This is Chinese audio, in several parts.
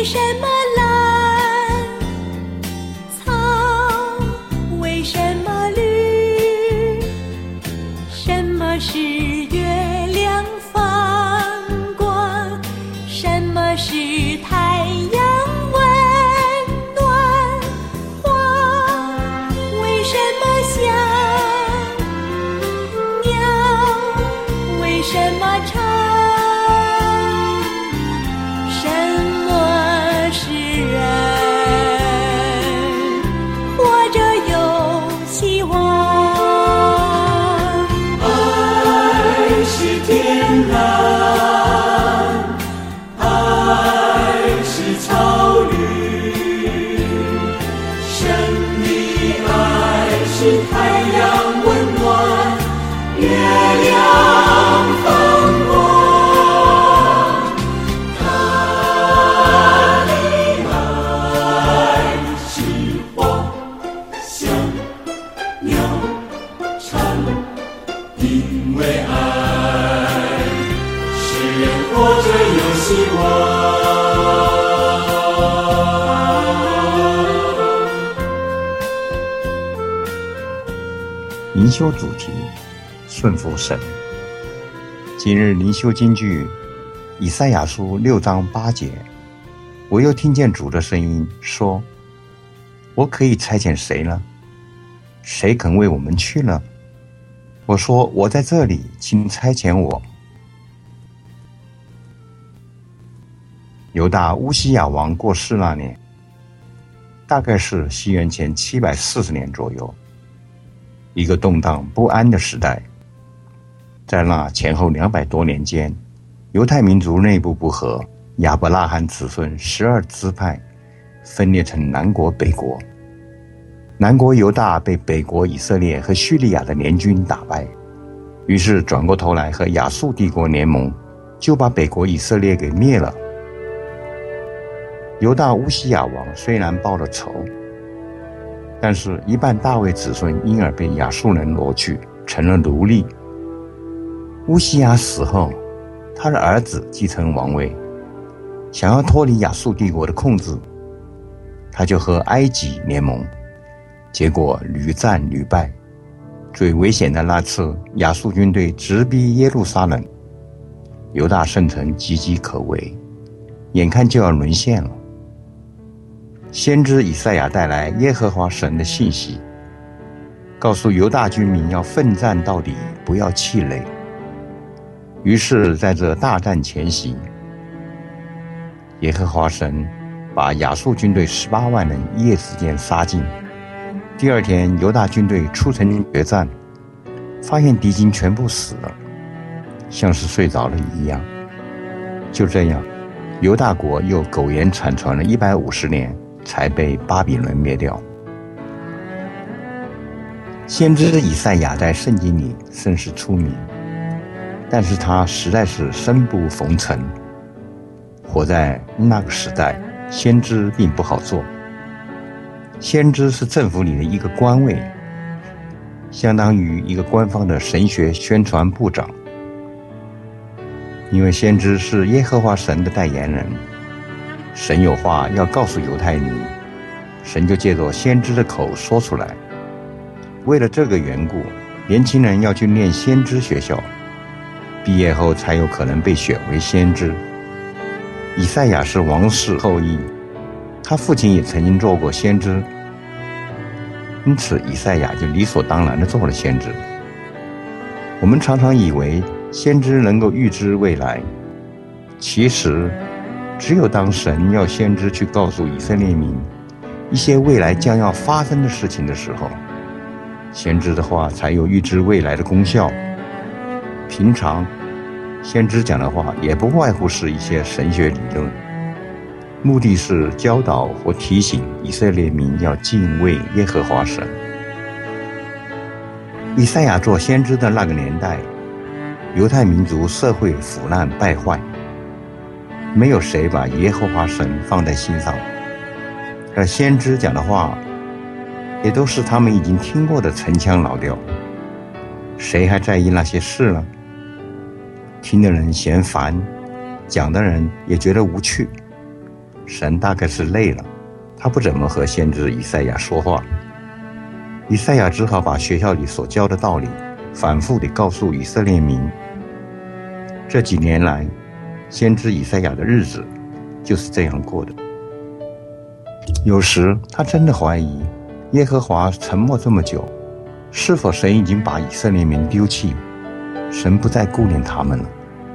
什么蓝？草为什么绿？什么是月亮放光？什么是太阳温暖？花为什么香？鸟为什么唱？ 太阳温暖，月亮放光，它的爱是花香鸟唱，因为爱使人活着有希望。 灵修主题：顺服神。今日灵修金句：以赛亚书6章8节。我又听见主的声音说：我可以差遣谁呢？谁肯为我们去呢？我说：我在这里，请差遣我。犹大乌西雅王过世那年，大概是西元前740年左右，一个动荡不安的时代。在那前后200多年间，犹太民族内部不和，亚伯拉罕子孙12支派分裂成南国北国。南国犹大被北国以色列和叙利亚的联军打败，于是转过头来和亚述帝国联盟，就把北国以色列给灭了。犹大乌西雅王虽然报了仇，但是一半大卫子孙因而被亚述人掳去，成了奴隶。乌西雅死后，他的儿子继承王位，想要脱离亚述帝国的控制，他就和埃及联盟，结果屡战屡败。最危险的那次，亚述军队直逼耶路撒冷，犹大圣城岌岌可危，眼看就要沦陷了。先知以赛亚带来耶和华神的信息，告诉犹大军民要奋战到底，不要气馁。于是在这大战前夕，耶和华神把亚述军队18万人一夜之间杀尽。第二天，犹大军队出城决战，发现敌军全部死了，像是睡着了一样。就这样，犹大国又苟延残喘了150年，才被巴比伦灭掉。先知以赛亚在圣经里甚是出名，但是他实在是生不逢辰。活在那个时代，先知并不好做。先知是政府里的一个官位，相当于一个官方的神学宣传部长。因为先知是耶和华神的代言人，神有话要告诉犹太民，神就借着先知的口说出来。为了这个缘故，年轻人要去念先知学校，毕业后才有可能被选为先知。以赛亚是王室后裔，他父亲也曾经做过先知，因此以赛亚就理所当然地做了先知。我们常常以为先知能够预知未来，其实只有当神要先知去告诉以色列民一些未来将要发生的事情的时候，先知的话才有预知未来的功效。平常先知讲的话也不外乎是一些神学理论，目的是教导或提醒以色列民要敬畏耶和华神。以赛亚做先知的那个年代，犹太民族社会腐烂败坏，没有谁把耶和华神放在心上，而先知讲的话也都是他们已经听过的陈腔老调，谁还在意那些事呢？听的人嫌烦，讲的人也觉得无趣， 神大概是累了，他不怎么和先知以赛亚说话。以赛亚只好把学校里所教的道理反复地告诉以色列民。这几年来，先知以赛亚的日子就是这样过的。有时他真的怀疑，耶和华沉默这么久，是否神已经把以色列民丢弃，神不再顾念他们了。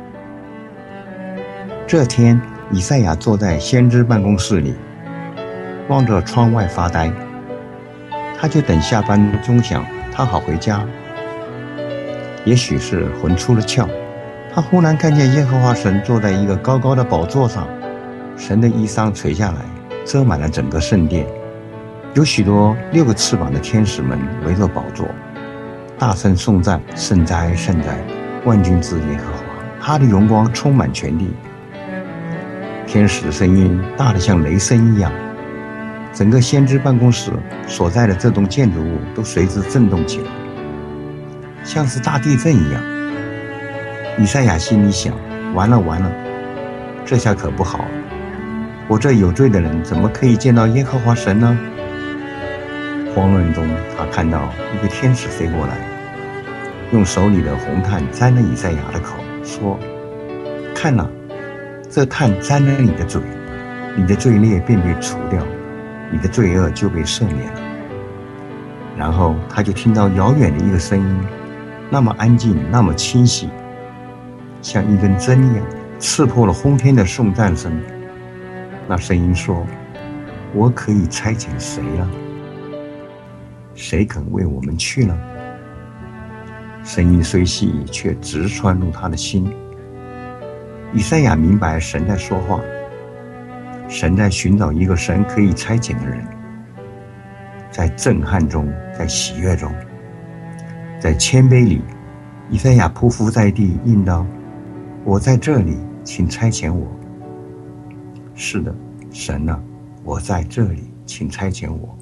这天，以赛亚坐在先知办公室里，望着窗外发呆。他就等下班钟响，他好回家。也许是魂出了窍，他忽然看见耶和华神坐在一个高高的宝座上，神的衣裳垂下来，遮满了整个圣殿。有许多6个翅膀的天使们围着宝座，大声颂赞：圣哉，圣哉，万军之耶和华！他的荣光充满全地。天使的声音大得像雷声一样，整个先知办公室所在的这栋建筑物都随之震动起来，像是大地震一样。以赛亚心里想：完了完了，这下可不好了，我这有罪的人怎么可以见到耶和华神呢？慌乱中，他看到一个天使飞过来，用手里的红炭沾了以赛亚的口，说：看哪，这炭沾了你的嘴，你的罪孽便被除掉，你的罪恶就被赦免了。然后他就听到遥远的一个声音，那么安静，那么清晰，像一根针一样，刺破了轰天的颂赞声。那声音说：我可以差遣谁呢？谁肯为我们去呢？声音虽细，却直穿入他的心。以赛亚明白神在说话，神在寻找一个神可以差遣的人。在震撼中，在喜悦中，在谦卑里，以赛亚匍匐在地，应道：我在这里，请差遣我。是的，神啊，我在这里，请差遣我。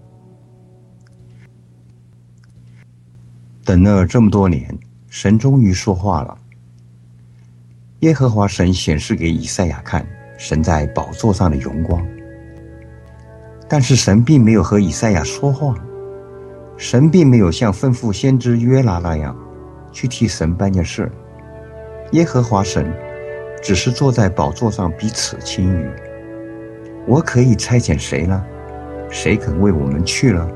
等了这么多年，神终于说话了。耶和华神显示给以赛亚看神在宝座上的荣光，但是神并没有和以赛亚说话，神并没有像吩咐先知约拿那样去替神办件事。耶和华神只是坐在宝座上彼此轻语：我可以差遣谁呢？谁肯为我们去呢？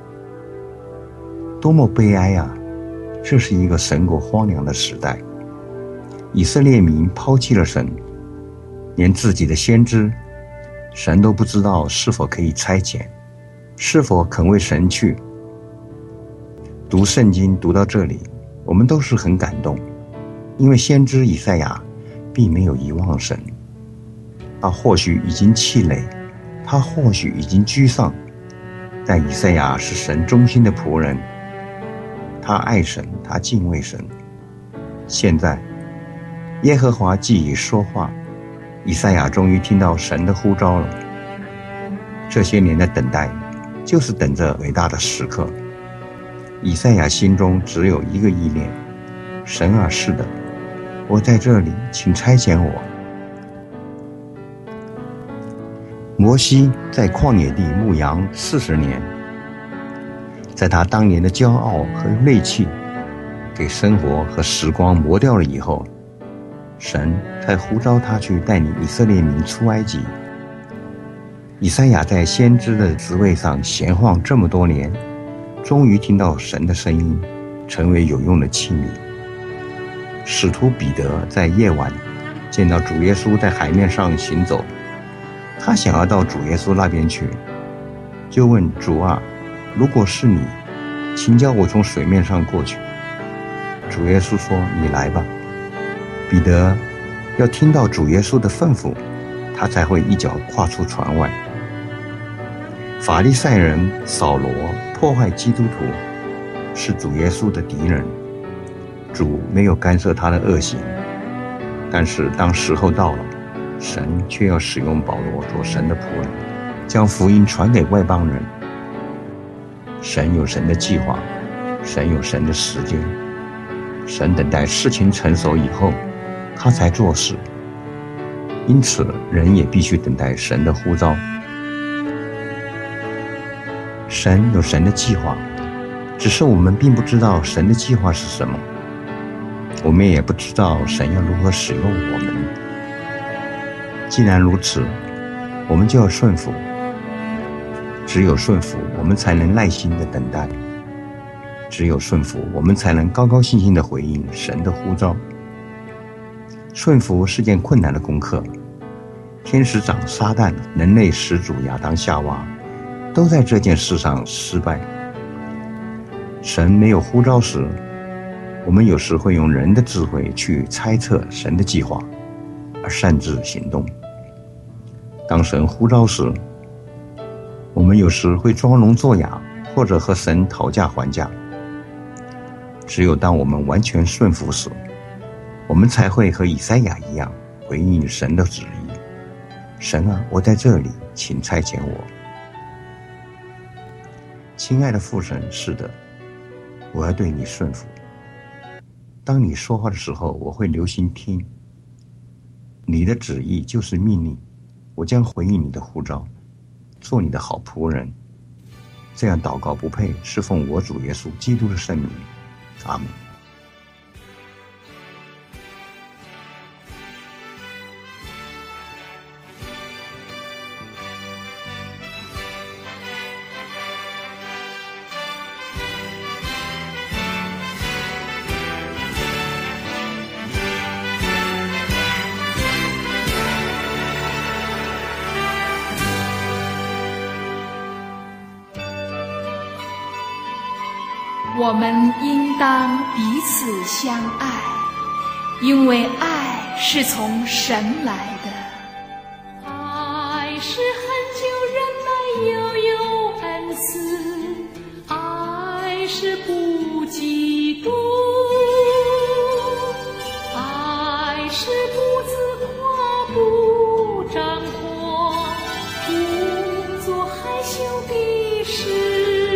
多么悲哀啊！这是一个神国荒凉的时代，以色列民抛弃了神，连自己的先知神都不知道是否可以差遣，是否肯为神去。读圣经读到这里，我们都是很感动，因为先知以赛亚并没有遗忘神。他或许已经气馁，他或许已经沮丧，但以赛亚是神忠心的仆人，他爱神，他敬畏神。现在耶和华既已说话，以赛亚终于听到神的呼召了。这些年的等待，就是等着伟大的时刻。以赛亚心中只有一个意念：神啊，是的，我在这里，请差遣我。摩西在旷野地牧羊40年，在他当年的骄傲和戾气给生活和时光磨掉了以后，神才呼召他去带领以色列民出埃及。以赛亚在先知的职位上闲晃这么多年，终于听到神的声音，成为有用的器皿。使徒彼得在夜晚见到主耶稣在海面上行走，他想要到主耶稣那边去，就问主啊，如果是你，请叫我从水面上过去。主耶稣说：你来吧。彼得要听到主耶稣的吩咐，他才会一脚跨出船外。法利赛人扫罗破坏基督徒，是主耶稣的敌人，主没有干涉他的恶行。但是当时候到了，神却要使用保罗做神的仆人，将福音传给外邦人。神有神的计划，神有神的时间，神等待事情成熟以后，他才做事。 因此人也必须等待神的呼召。神有神的计划，只是我们并不知道神的计划是什么，我们也不知道神要如何使用我们。既然如此，我们就要顺服。只有顺服，我们才能耐心的等待；只有顺服，我们才能高高兴兴的回应神的呼召。顺服是件困难的功课，天使长撒旦、人类始祖亚当夏娃都在这件事上失败。神没有呼召时，我们有时会用人的智慧去猜测神的计划，而擅自行动。当神呼召时，我们有时会装聋作哑，或者和神讨价还价。只有当我们完全顺服时，我们才会和以赛亚一样回应神的旨意。神啊，我在这里，请差遣我。亲爱的父神，是的，我要对你顺服。当你说话的时候，我会留心听。你的旨意就是命令，我将回应你的呼召，做你的好仆人。这样祷告不配，是奉我主耶稣基督的圣名。阿们。 我们应当彼此相爱，因为爱是从神来的。爱是恒久忍耐，又有恩慈；爱是不嫉妒，爱是不自夸，不张狂，不做害羞的事。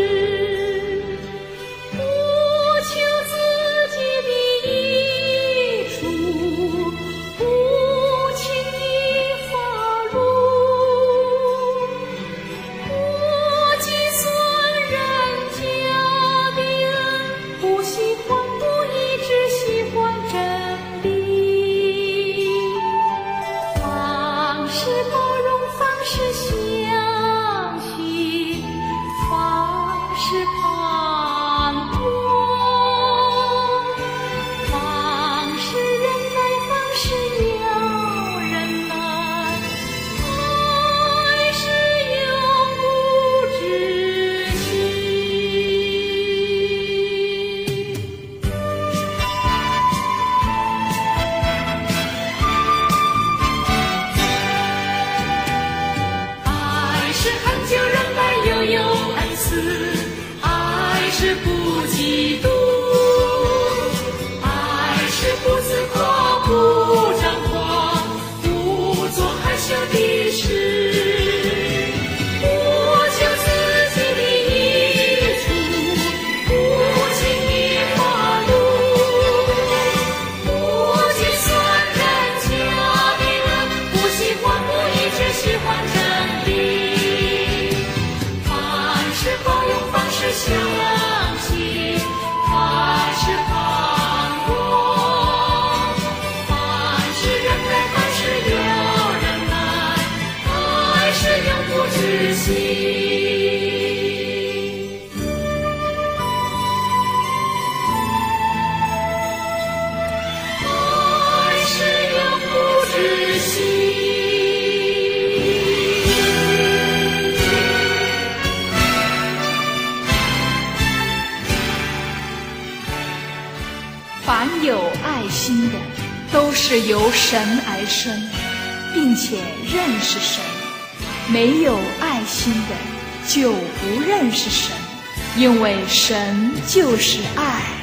凡有爱心的，都是由神而生，并且认识神；没有爱心的，就不认识神，因为神就是爱。